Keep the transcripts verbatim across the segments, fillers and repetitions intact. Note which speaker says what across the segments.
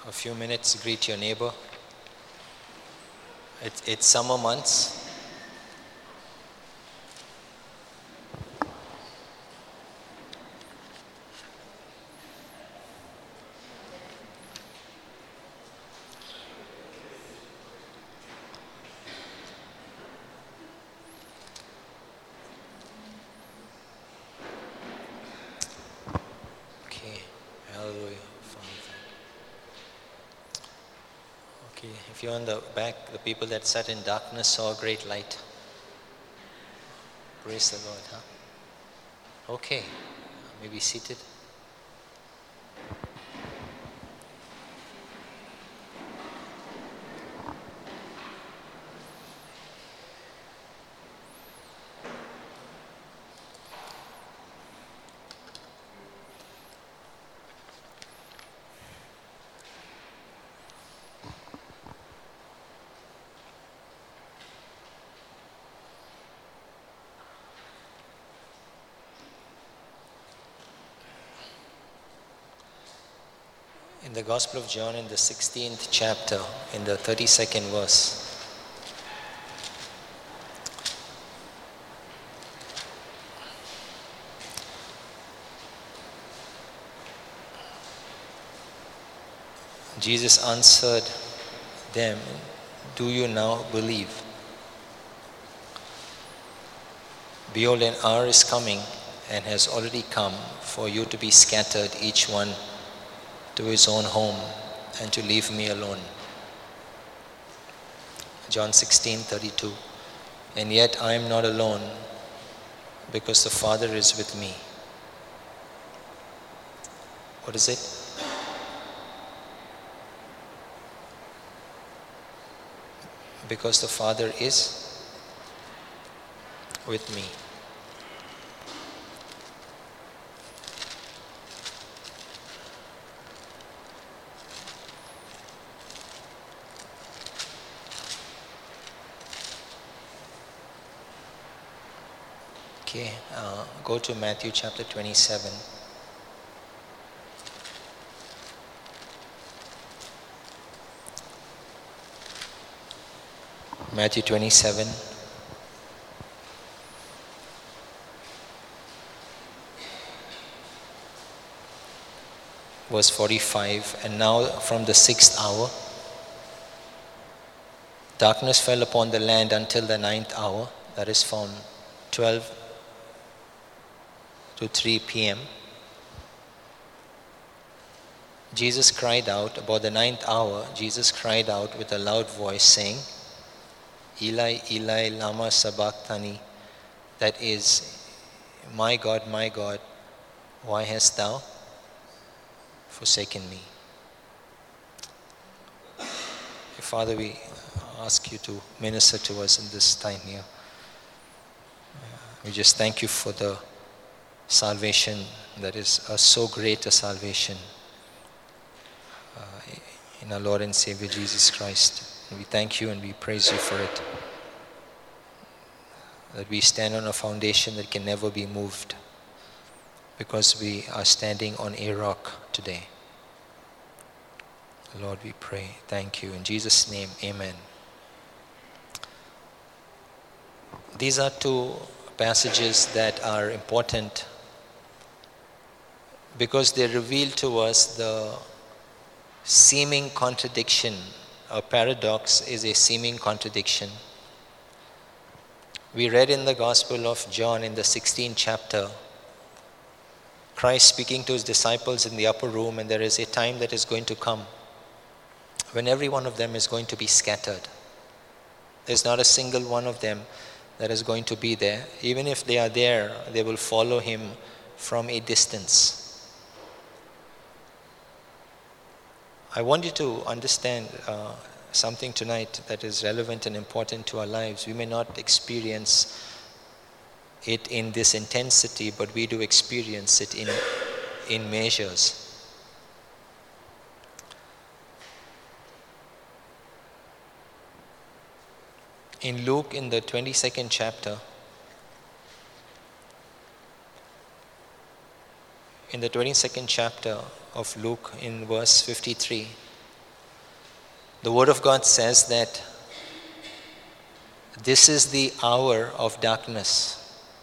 Speaker 1: a few minutes, greet your neighbor. It, it's summer months. Okay, hallelujah. Okay, if you're on the back, the people that sat in darkness saw a great light. Praise the Lord, huh? Okay, maybe seated. In the Gospel of John, in the sixteenth chapter, in the thirty-second verse, Jesus answered them, "Do you now believe? Behold, an hour is coming and has already come for you to be scattered, each one to his own home, and to leave me alone." John sixteen thirty-two. And yet I am not alone, because the Father is with me. What is it? Because the Father is with me. Okay, uh, go to Matthew chapter twenty-seven. Matthew twenty-seven. Verse forty-five. And now from the sixth hour, darkness fell upon the land until the ninth hour, that is from twelve to three p.m. Jesus cried out, about the ninth hour, Jesus cried out with a loud voice, saying, Eli, Eli, lama sabachthani, that is, my God, my God, why hast thou forsaken me? Father, we ask you to minister to us in this time here. We just thank you for the salvation that is a so great a salvation uh, in our Lord and Savior Jesus Christ. And we thank you and we praise you for it. That we stand on a foundation that can never be moved, because we are standing on a rock today. Lord, we pray. Thank you. In Jesus' name, amen. These are two passages that are important because they reveal to us the seeming contradiction. A paradox is a seeming contradiction. We read in the Gospel of John in the sixteenth chapter, Christ speaking to his disciples in the upper room, and there is a time that is going to come when every one of them is going to be scattered. There's not a single one of them that is going to be there. Even if they are there, they will follow him from a distance. I want you to understand uh, something tonight that is relevant and important to our lives. We may not experience it in this intensity, but we do experience it in, in measures. In Luke, in the twenty-second chapter, in the twenty-second chapter of Luke, in verse fifty-three, The Word of God says that this is the hour of darkness.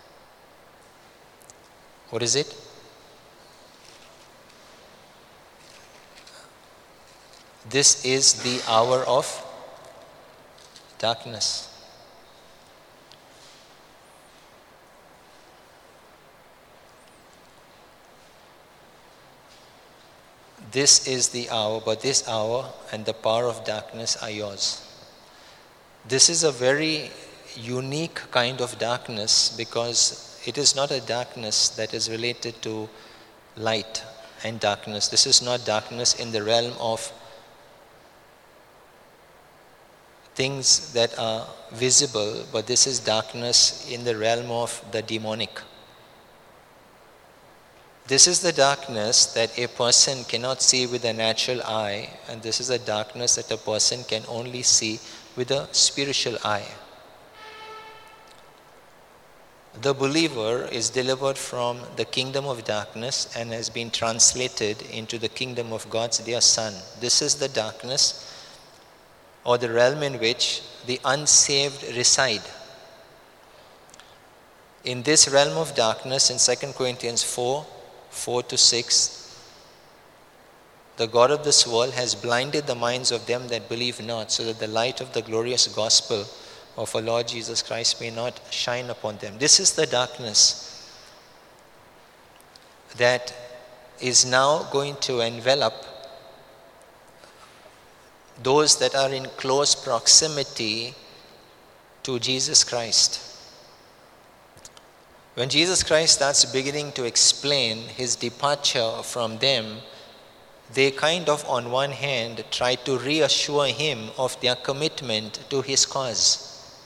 Speaker 1: What is it? This is the hour of darkness. This is the hour, but this hour and the power of darkness are yours. This is a very unique kind of darkness because it is not a darkness that is related to light and darkness. This is not darkness in the realm of things that are visible, but this is darkness in the realm of the demonic. This is the darkness that a person cannot see with a natural eye, and this is a darkness that a person can only see with a spiritual eye. The believer is delivered from the kingdom of darkness and has been translated into the kingdom of God's dear Son. This is the darkness or the realm in which the unsaved reside. In this realm of darkness, in Second Corinthians four, four to six, the God of this world has blinded the minds of them that believe not, so that the light of the glorious gospel of our Lord Jesus Christ may not shine upon them. This is the darkness that is now going to envelop those that are in close proximity to Jesus Christ. When Jesus Christ starts beginning to explain his departure from them, they kind of, on one hand, try to reassure him of their commitment to his cause.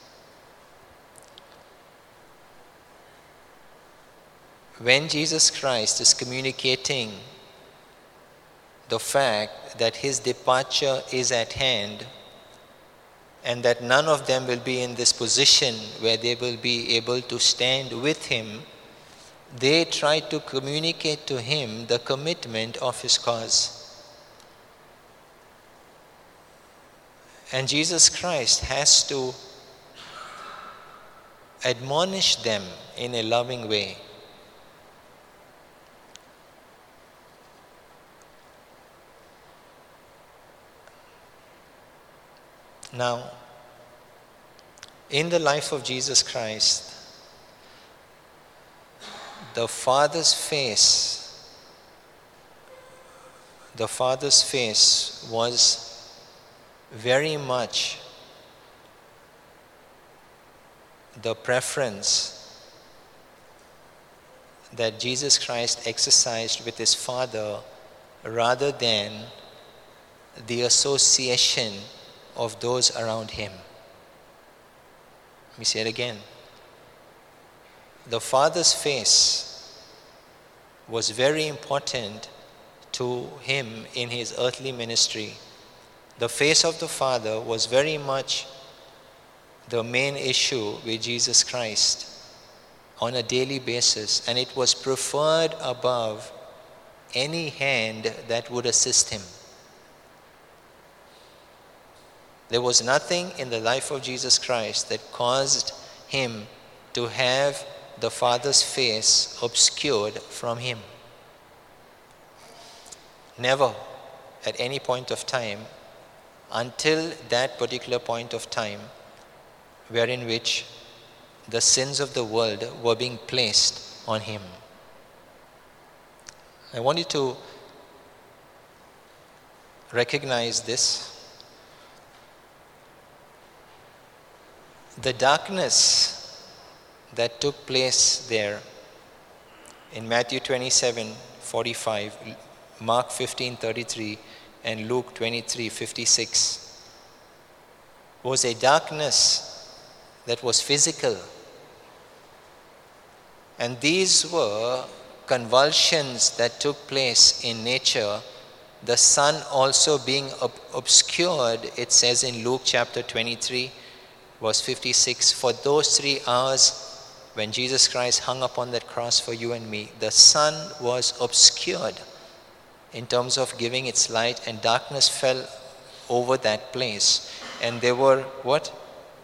Speaker 1: When Jesus Christ is communicating the fact that his departure is at hand and that none of them will be in this position where they will be able to stand with him, they try to communicate to him the commitment of his cause. And Jesus Christ has to admonish them in a loving way. Now, in the life of Jesus Christ, the Father's face, the Father's face was very much the preference that Jesus Christ exercised with his Father rather than the association of those around him. Let me say it again. The Father's face was very important to him in his earthly ministry. The face of the Father was very much the main issue with Jesus Christ on a daily basis, and it was preferred above any hand that would assist him. There was nothing in the life of Jesus Christ that caused him to have the Father's face obscured from him. Never at any point of time until that particular point of time wherein which the sins of the world were being placed on him. I want you to recognize this. The darkness that took place there in Matthew twenty-seven forty-five, Mark fifteen thirty-three, and Luke twenty-three fifty-six was a darkness that was physical. And these were convulsions that took place in nature, the sun also being ob- obscured, it says in Luke chapter twenty-three, verse fifty-six, for those three hours when Jesus Christ hung upon that cross for you and me, the sun was obscured in terms of giving its light, and darkness fell over that place. And there were what?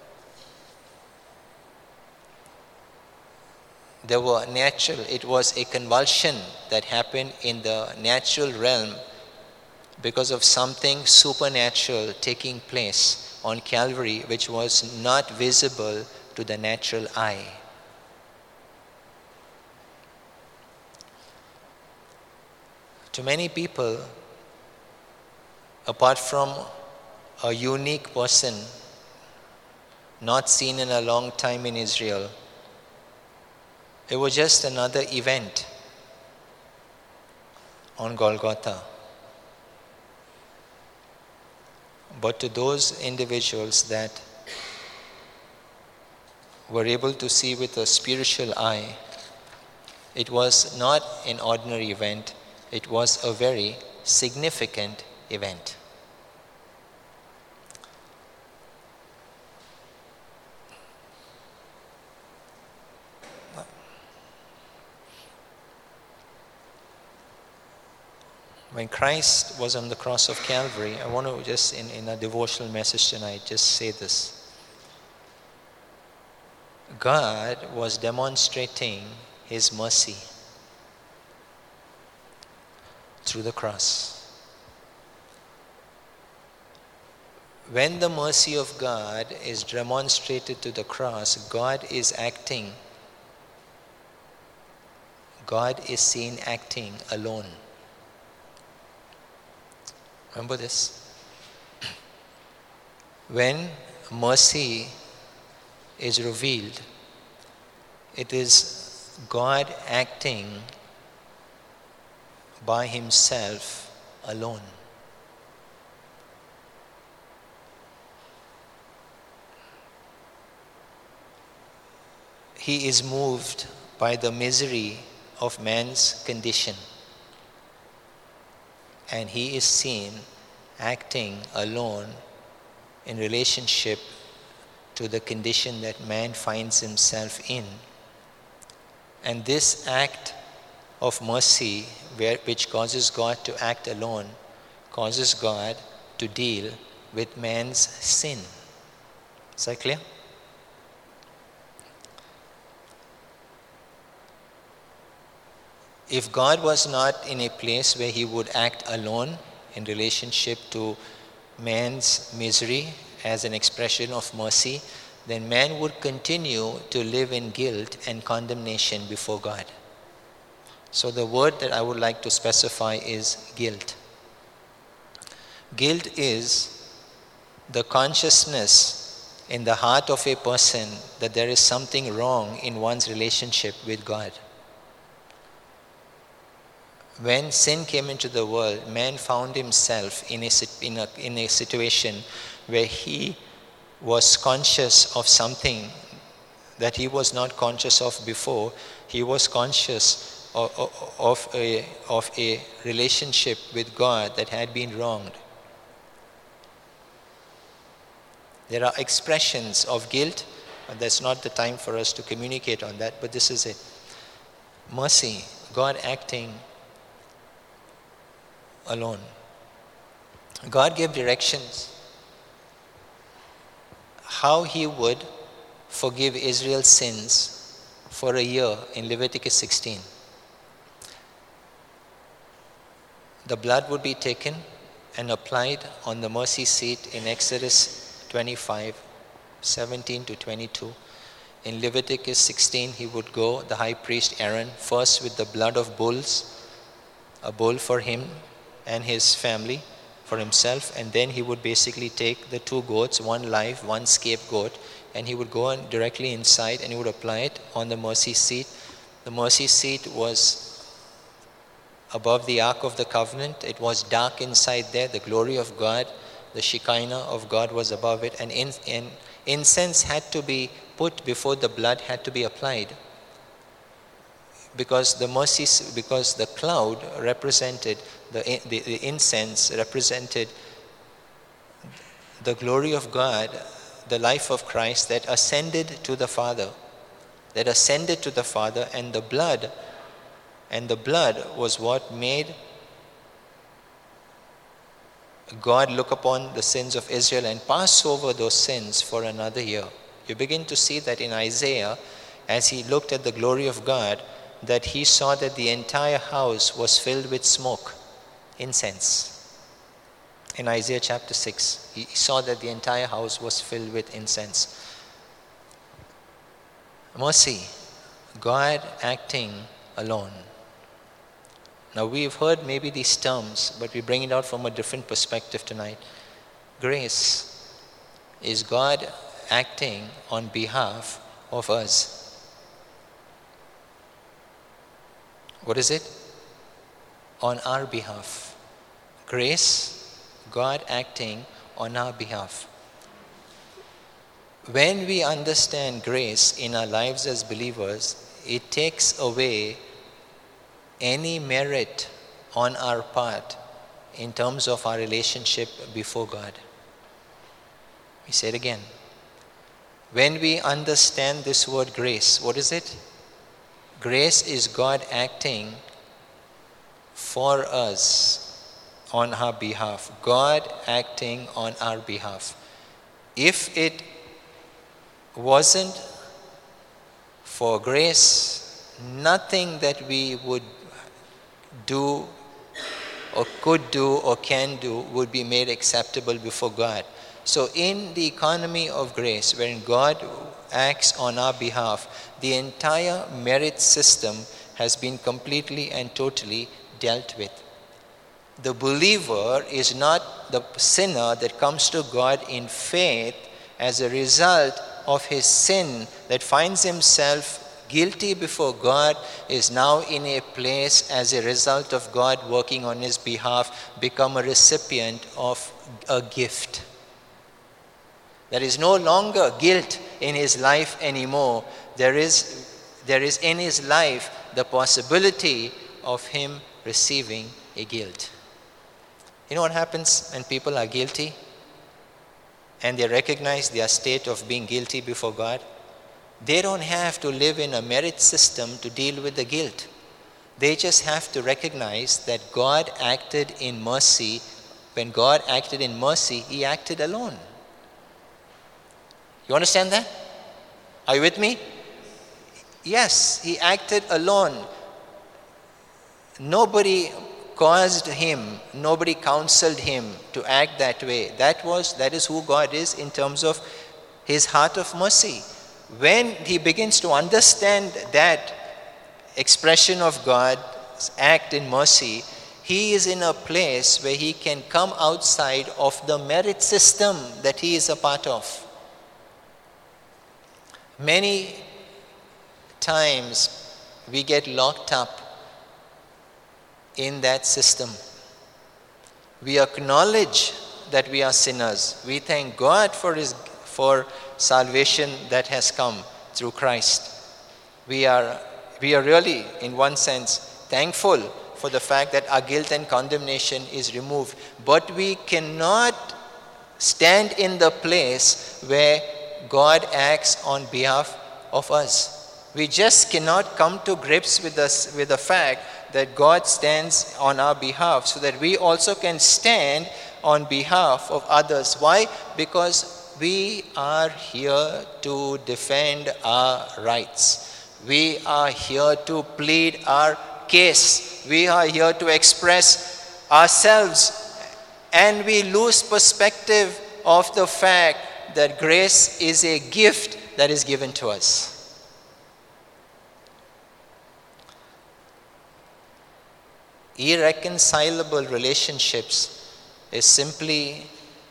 Speaker 1: There were natural, it was a convulsion that happened in the natural realm because of something supernatural taking place on Calvary, which was not visible to the natural eye. To many people, apart from a unique person not seen in a long time in Israel, it was just another event on Golgotha. But to those individuals that were able to see with a spiritual eye, it was not an ordinary event, it was a very significant event. When Christ was on the cross of Calvary, I want to just, in, in a devotional message tonight, just say this. God was demonstrating His mercy through the cross. When the mercy of God is demonstrated to the cross, God is acting. God is seen acting alone. Remember this? When mercy is revealed, it is God acting by Himself alone. He is moved by the misery of man's condition, and He is seen acting alone in relationship to the condition that man finds himself in. And this act of mercy, where, which causes God to act alone, causes God to deal with man's sin. Is that clear? If God was not in a place where He would act alone in relationship to man's misery as an expression of mercy, then man would continue to live in guilt and condemnation before God. So the word that I would like to specify is guilt. Guilt is the consciousness in the heart of a person that there is something wrong in one's relationship with God. When sin came into the world, man found himself in a, in a, in a situation where he was conscious of something that he was not conscious of before. He was conscious of, of, of, a, of a relationship with God that had been wronged. There are expressions of guilt, and that's not the time for us to communicate on that, but this is it. Mercy, God acting alone. God gave directions how He would forgive Israel's sins for a year in Leviticus sixteen. The blood would be taken and applied on the mercy seat in Exodus twenty-five, seventeen to twenty-two. In Leviticus sixteen, he would go, the high priest Aaron, first with the blood of bulls, a bull for him and his family, for himself, and then he would basically take the two goats, one live, one scapegoat, and he would go on directly inside and he would apply it on the mercy seat. The mercy seat was above the Ark of the Covenant. It was dark inside there. The glory of God, the Shekinah of God was above it, and in, in, incense had to be put before the blood had to be applied. Because the mercy, because the cloud represented, the, the, the incense represented the glory of God, the life of Christ that ascended to the Father, that ascended to the Father, and the blood, and the blood was what made God look upon the sins of Israel and pass over those sins for another year. You begin to see that in Isaiah, as he looked at the glory of God, that he saw that the entire house was filled with smoke, incense. In Isaiah chapter six, he saw that the entire house was filled with incense. Mercy, God acting alone. Now we've heard maybe these terms, but we bring it out from a different perspective tonight. Grace is God acting on behalf of us. What is it? On our behalf. Grace, God acting on our behalf. When we understand grace in our lives as believers, it takes away any merit on our part in terms of our relationship before God. We say it again. When we understand this word grace, what is it? Grace is God acting for us on our behalf. God acting on our behalf. If it wasn't for grace, nothing that we would do or could do or can do would be made acceptable before God. So in the economy of grace, wherein God acts on our behalf, the entire merit system has been completely and totally dealt with. The believer is not the sinner that comes to God in faith as a result of his sin, that finds himself guilty before God, is now in a place as a result of God working on his behalf, become a recipient of a gift. There is no longer guilt in his life anymore. There is, there is in his life the possibility of him receiving a guilt. You know what happens when people are guilty and they recognize their state of being guilty before God? They don't have to live in a merit system to deal with the guilt. They just have to recognize that God acted in mercy. When God acted in mercy, he acted alone. You understand that? Are you with me? Yes, he acted alone. Nobody caused him, nobody counseled him to act that way. That was, that is who God is in terms of his heart of mercy. When he begins to understand that expression of God's act in mercy, he is in a place where he can come outside of the merit system that he is a part of. Many times we get locked up in that system. We acknowledge that we are sinners. We thank God for his for salvation that has come through Christ. We are we are really, in one sense, thankful for the fact that our guilt and condemnation is removed. But we cannot stand in the place where God acts on behalf of us. We just cannot come to grips with us with the fact that God stands on our behalf so that we also can stand on behalf of others. Why? Because we are here to defend our rights. We are here to plead our case. We are here to express ourselves, and we lose perspective of the fact that grace is a gift that is given to us. Irreconcilable relationships is simply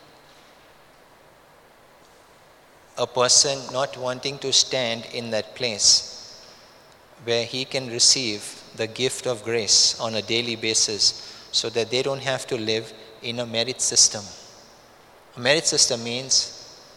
Speaker 1: a person not wanting to stand in that place where he can receive the gift of grace on a daily basis so that they don't have to live in a merit system. A merit system means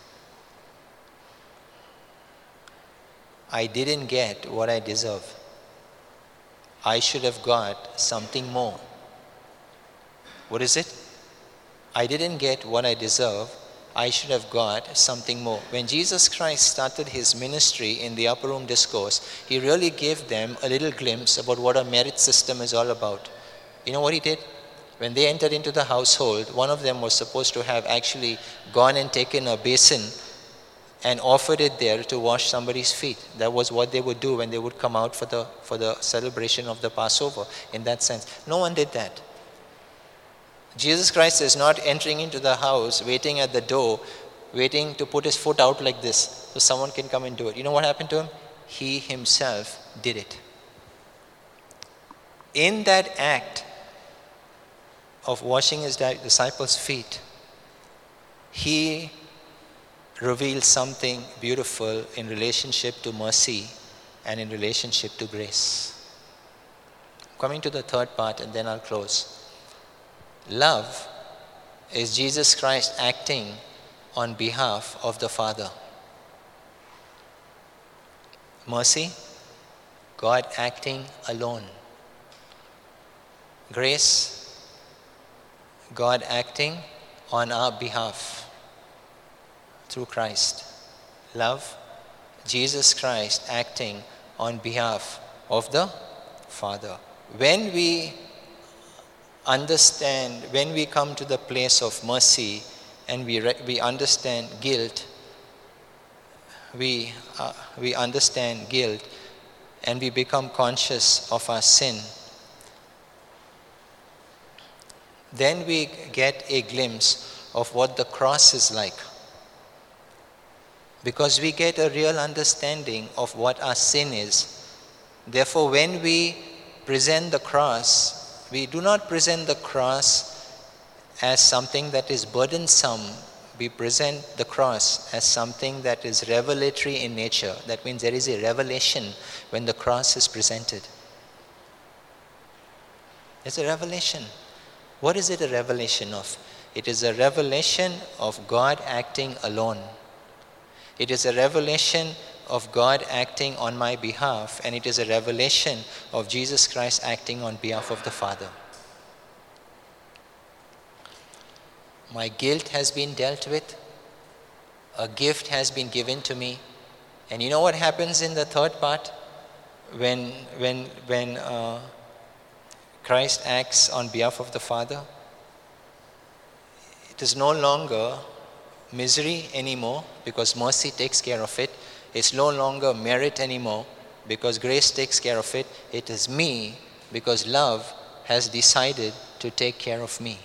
Speaker 1: I didn't get what I deserve. I should have got something more. What is it? I didn't get what I deserve. I should have got something more. When Jesus Christ started his ministry in the upper room discourse, he really gave them a little glimpse about what a merit system is all about. You know what he did? when they entered into the household, one of them was supposed to have actually gone and taken a basin and offered it there to wash somebody's feet. That was what they would do when they would come out for the for the celebration of the Passover, in that sense. No one did that. Jesus Christ is not entering into the house, waiting at the door, waiting to put his foot out like this so someone can come and do it. You know what happened to him? He himself did it. In that act of washing his disciples' feet, he reveals something beautiful in relationship to mercy and in relationship to grace. Coming to the third part, and then I'll close. Love is Jesus Christ acting on behalf of the Father. Mercy, God acting alone. Grace, God acting on our behalf through Christ. Love, Jesus Christ acting on behalf of the Father. When we understand, when we come to the place of mercy and we re- we understand guilt, we uh, we understand guilt and we become conscious of our sin, then we get a glimpse of what the cross is like. Because we get a real understanding of what our sin is. Therefore, when we present the cross, we do not present the cross as something that is burdensome. We present the cross as something that is revelatory in nature. That means there is a revelation when the cross is presented. It's a revelation. What is it a revelation of? It is a revelation of God acting alone. It is a revelation of God acting on my behalf, and it is a revelation of Jesus Christ acting on behalf of the Father. My guilt has been dealt with. A gift has been given to me. And you know what happens in the third part? When, when, when uh, Christ acts on behalf of the Father, it is no longer misery anymore because mercy takes care of it. It's no longer merit anymore because grace takes care of it. It is me because love has decided to take care of me.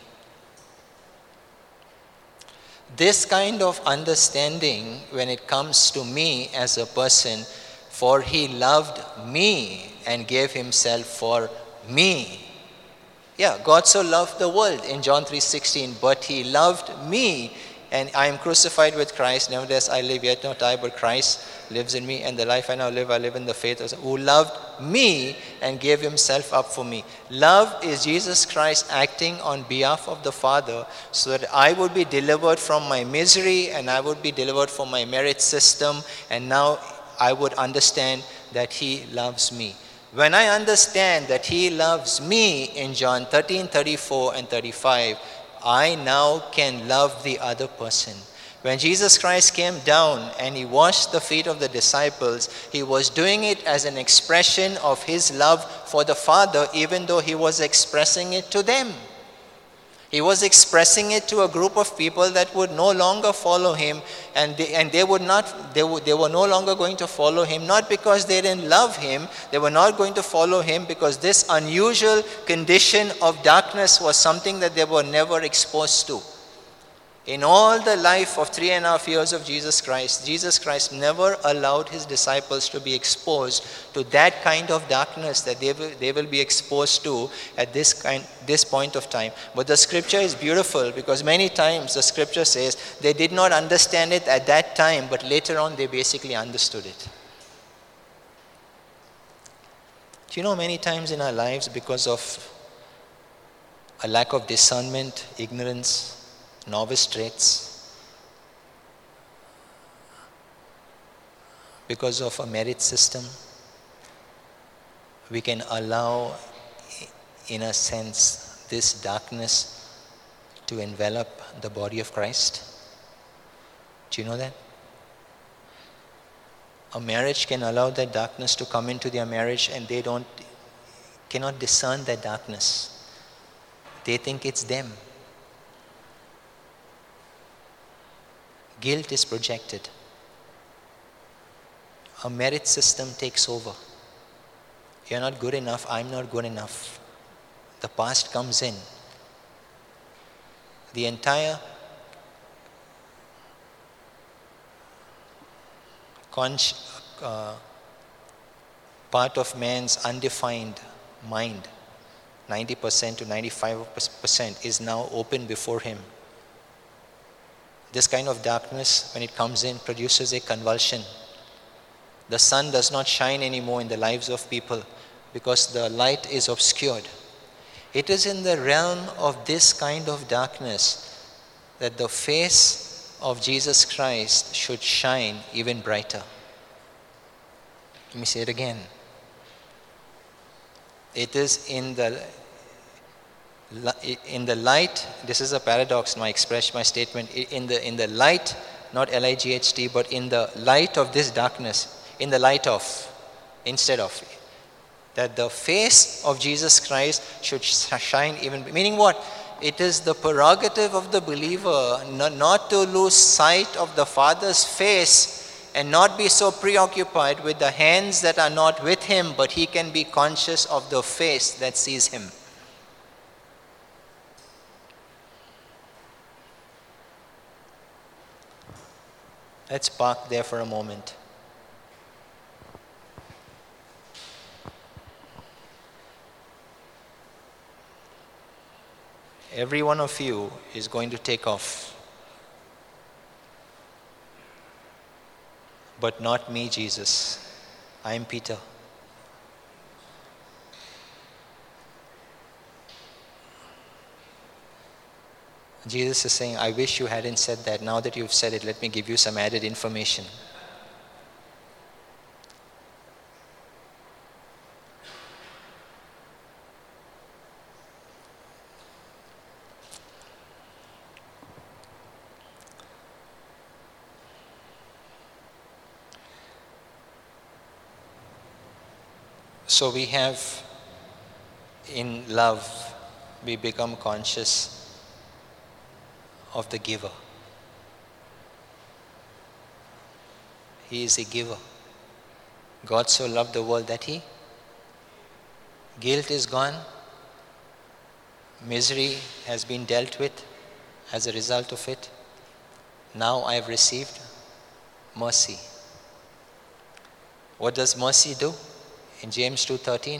Speaker 1: This kind of understanding, when it comes to me as a person, for he loved me and gave himself for me. Yeah, God so loved the world in John three sixteen, but he loved me, and I am crucified with Christ. Nevertheless, I live, yet not I, but Christ lives in me. And the life I now live, I live in the faith of who loved me and gave himself up for me. Love is Jesus Christ acting on behalf of the Father so that I would be delivered from my misery and I would be delivered from my merit system. And now I would understand that he loves me. When I understand that he loves me in John thirteen, thirty-four and thirty-five, I now can love the other person. When Jesus Christ came down and he washed the feet of the disciples, he was doing it as an expression of his love for the Father, even though he was expressing it to them. He was expressing it to a group of people that would no longer follow him, and they, and they would not, they, would, they were no longer going to follow him, not because they didn't love him. They were not going to follow him because this unusual condition of darkness was something that they were never exposed to. In all the life of three and a half years of Jesus Christ, Jesus Christ never allowed his disciples to be exposed to that kind of darkness that they will, they will be exposed to at this kind, this point of time. But the scripture is beautiful because many times the scripture says they did not understand it at that time, but later on they basically understood it. Do you know many times in our lives, because of a lack of discernment, ignorance, novice traits, because of a merit system, we can allow, in a sense, this darkness to envelop the body of Christ. Do you know that? A marriage can allow that darkness to come into their marriage and they don't, cannot discern that darkness. They think it's them. Guilt is projected. A merit system takes over. You're not good enough, I'm not good enough. The past comes in. The entire conch, uh, part of man's undefined mind, ninety percent to ninety-five percent, is now open before him. This kind of darkness, when it comes in, produces a convulsion. The sun does not shine anymore in the lives of people because the light is obscured. It is in the realm of this kind of darkness that the face of Jesus Christ should shine even brighter. Let me say it again. It is in the in the light. This is a paradox. My express my statement in the in the light, not L I G H T, but in the light of this darkness. In the light of, instead of, that the face of Jesus Christ should shine even. Meaning what? It is the prerogative of the believer not to lose sight of the Father's face and not be so preoccupied with the hands that are not with him, but he can be conscious of the face that sees him. Let's park there for a moment. Every one of you is going to take off. But not me, Jesus. I am Peter. Jesus is saying, I wish you hadn't said that. Now that you've said it, let me give you some added information. So we have, in love, we become conscious of the giver. He is a giver. God so loved the world that he, guilt is gone, misery has been dealt with as a result of it. Now I have received mercy. What does mercy do? In James two thirteen,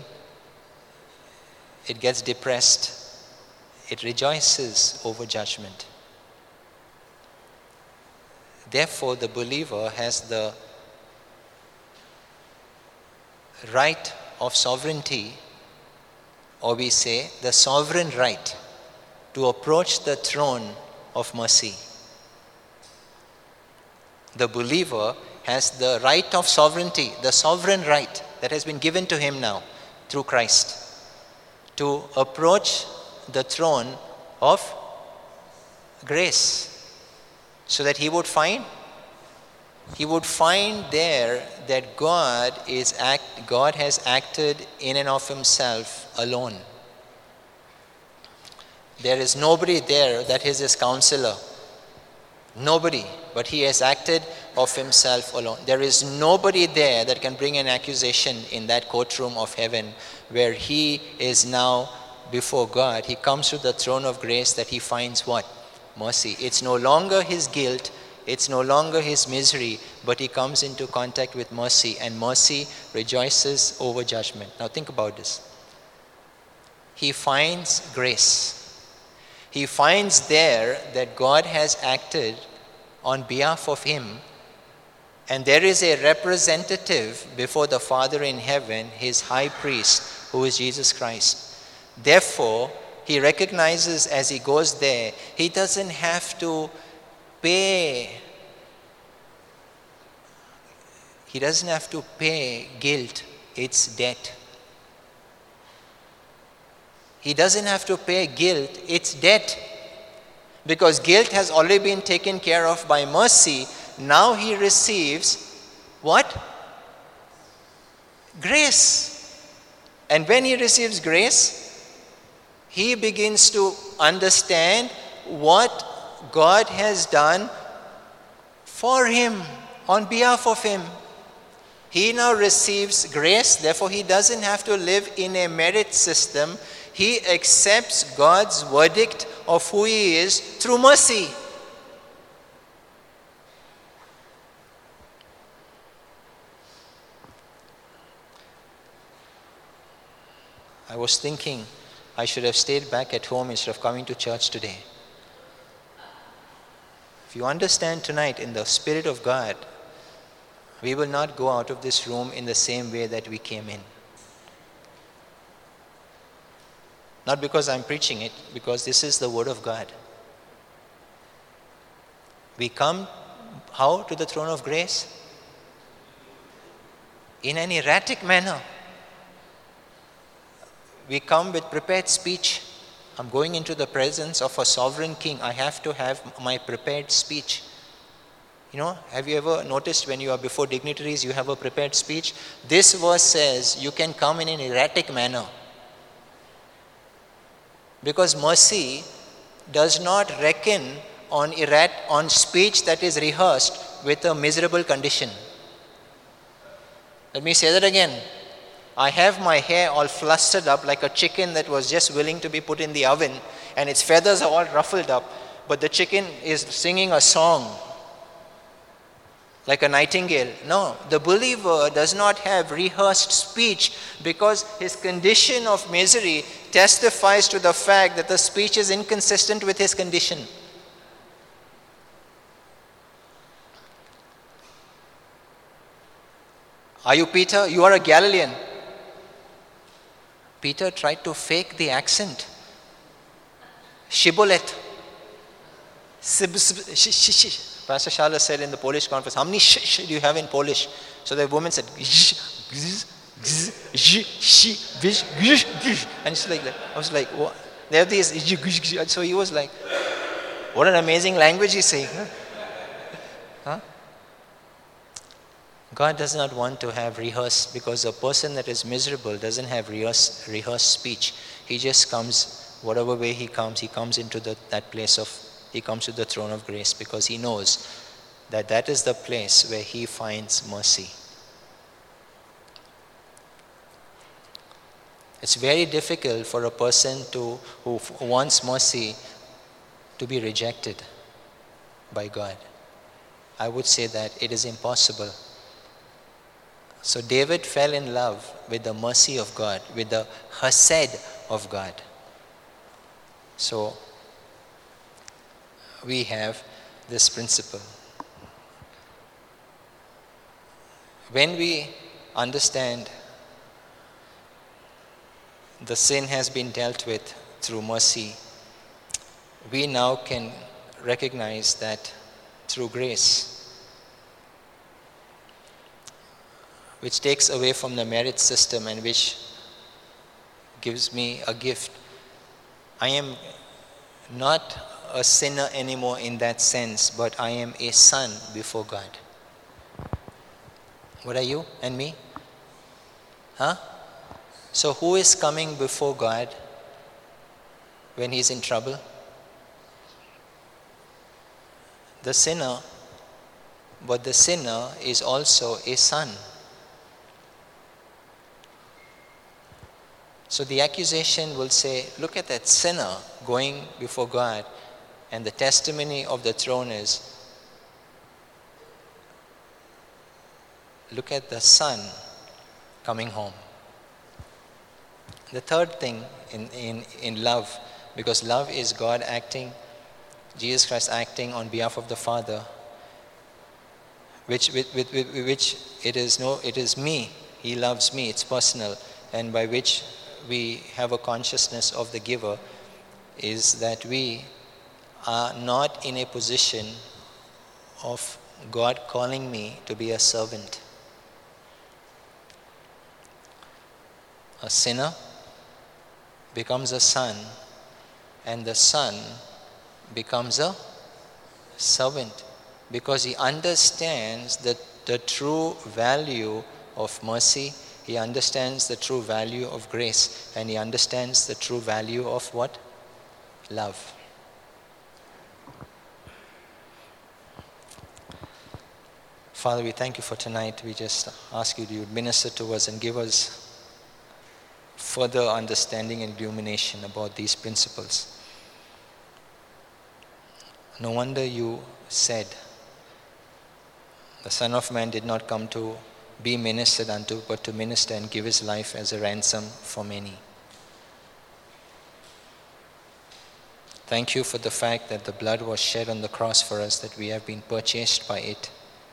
Speaker 1: it gets depressed. It rejoices over judgment. Therefore, the believer has the right of sovereignty, or we say the sovereign right, to approach the throne of mercy. The believer has the right of sovereignty, the sovereign right that has been given to him now through Christ, to approach the throne of grace, so that he would find he would find there that God is act God has acted in and of himself alone. There is nobody there that is his counselor. Nobody, but he has acted of himself alone. There is nobody there that can bring an accusation in that courtroom of heaven where he is now before God. He comes to the throne of grace that he finds what? Mercy. It's no longer his guilt, it's no longer his misery, but he comes into contact with mercy, and mercy rejoices over judgment. Now think about this. He finds grace. He finds there that God has acted on behalf of him, and there is a representative before the Father in heaven, his high priest, who is Jesus Christ. Therefore, he recognizes as he goes there, he doesn't have to pay, he doesn't have to pay guilt its debt. He doesn't have to pay guilt its debt, because guilt has already been taken care of by mercy. Now he receives what? Grace. And when he receives grace, he begins to understand what God has done for him, on behalf of him. He now receives grace, therefore he doesn't have to live in a merit system. He accepts God's verdict of who he is through mercy. I was thinking I should have stayed back at home instead of coming to church today. If you understand tonight in the Spirit of God, we will not go out of this room in the same way that we came in. Not because I'm preaching it, because this is the Word of God. We come, how, to the throne of grace? In an erratic manner. We come with prepared speech. I'm going into the presence of a sovereign king. I have to have my prepared speech. You know, have you ever noticed when you are before dignitaries, you have a prepared speech? This verse says you can come in an erratic manner. Because mercy does not reckon on errat on speech that is rehearsed with a miserable condition. Let me say that again. I have my hair all flustered up like a chicken that was just willing to be put in the oven, and its feathers are all ruffled up, but the chicken is singing a song like a nightingale. No, the believer does not have rehearsed speech because his condition of misery testifies to the fact that the speech is inconsistent with his condition. Are you Peter? You are a Galilean. Peter tried to fake the accent. Shibboleth. Pastor Shala said in the Polish conference, how many sh, sh do you have in Polish? So the woman said, and it's like that. I was like, what? There are these, so he was like, what an amazing language he's saying. Huh? Huh? God does not want to have rehearsed, because a person that is miserable doesn't have rehearsed, rehearsed speech. He just comes, whatever way he comes, he comes into the, that place of, he comes to the throne of grace because he knows that that is the place where he finds mercy. It's very difficult for a person to, who wants mercy to be rejected by God. I would say that it is impossible. So David fell in love with the mercy of God, with the chesed of God. So we have this principle. When we understand the sin has been dealt with through mercy, we now can recognize that through grace, which takes away from the merit system and which gives me a gift. I am not a sinner anymore in that sense, but I am a son before God. What are you and me? Huh? So who is coming before God when he's in trouble? The sinner, but the sinner is also a son. So the accusation will say, look at that sinner going before God, and the testimony of the throne is, look at the son coming home. The third thing in, in, in love, because love is God acting, Jesus Christ acting on behalf of the Father, which, with, with, with, which it is no, it is me, he loves me, it's personal, and by which we have a consciousness of the giver, is that we are not in a position of God calling me to be a servant. A sinner becomes a son, and the son becomes a servant, because he understands that the true value of mercy. He understands the true value of grace, and he understands the true value of what? Love. Father, we thank you for tonight. We just ask you to minister to us and give us further understanding and illumination about these principles. No wonder you said, the Son of Man did not come to be ministered unto, but to minister and give his life as a ransom for many. Thank you for the fact that the blood was shed on the cross for us, that we have been purchased by it.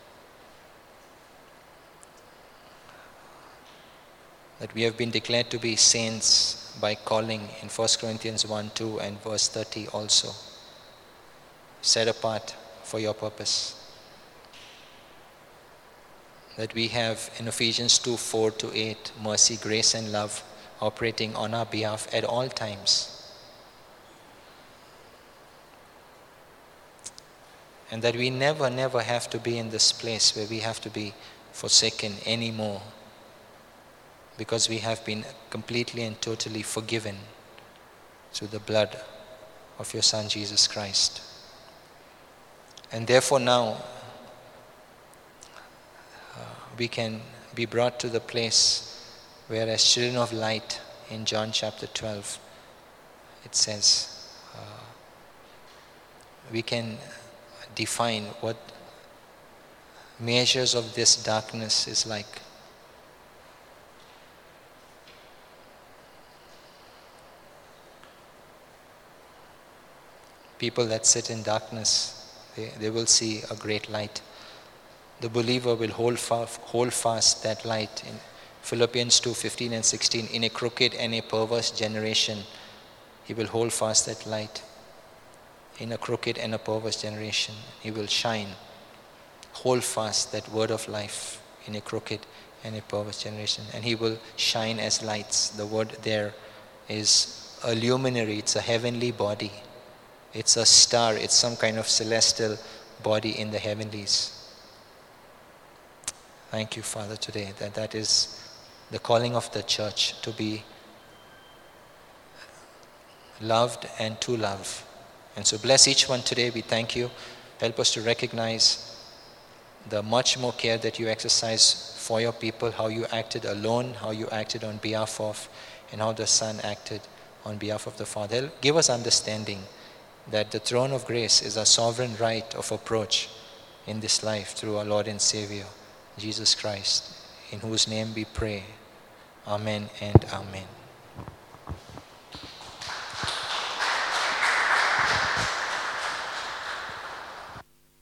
Speaker 1: That we have been declared to be saints by calling in First Corinthians one, two and verse thirty also. Set apart for your purpose. That we have in Ephesians two, four to eight, mercy, grace and love operating on our behalf at all times. And that we never, never have to be in this place where we have to be forsaken anymore, because we have been completely and totally forgiven through the blood of your Son Jesus Christ. And therefore now uh, we can be brought to the place where, as children of light, in John chapter twelve, it says, uh, we can define what measures of this darkness is like. People that sit in darkness, they, they will see a great light. The believer will hold fast, hold fast that light. In Philippians two, fifteen and sixteen, in a crooked and a perverse generation, he will hold fast that light. In a crooked and a perverse generation, he will shine. Hold fast that word of life in a crooked and a perverse generation. And he will shine as lights. The word there is a luminary, it's a heavenly body. It's a star, it's some kind of celestial body in the heavenlies. Thank you, Father, today that that is the calling of the church, to be loved and to love. And so bless each one today. We thank you. Help us to recognize the much more care that you exercise for your people, how you acted alone, how you acted on behalf of, and how the Son acted on behalf of the Father. Give us understanding that the throne of grace is a sovereign right of approach in this life through our Lord and Savior, Jesus Christ, in whose name we pray. Amen and amen.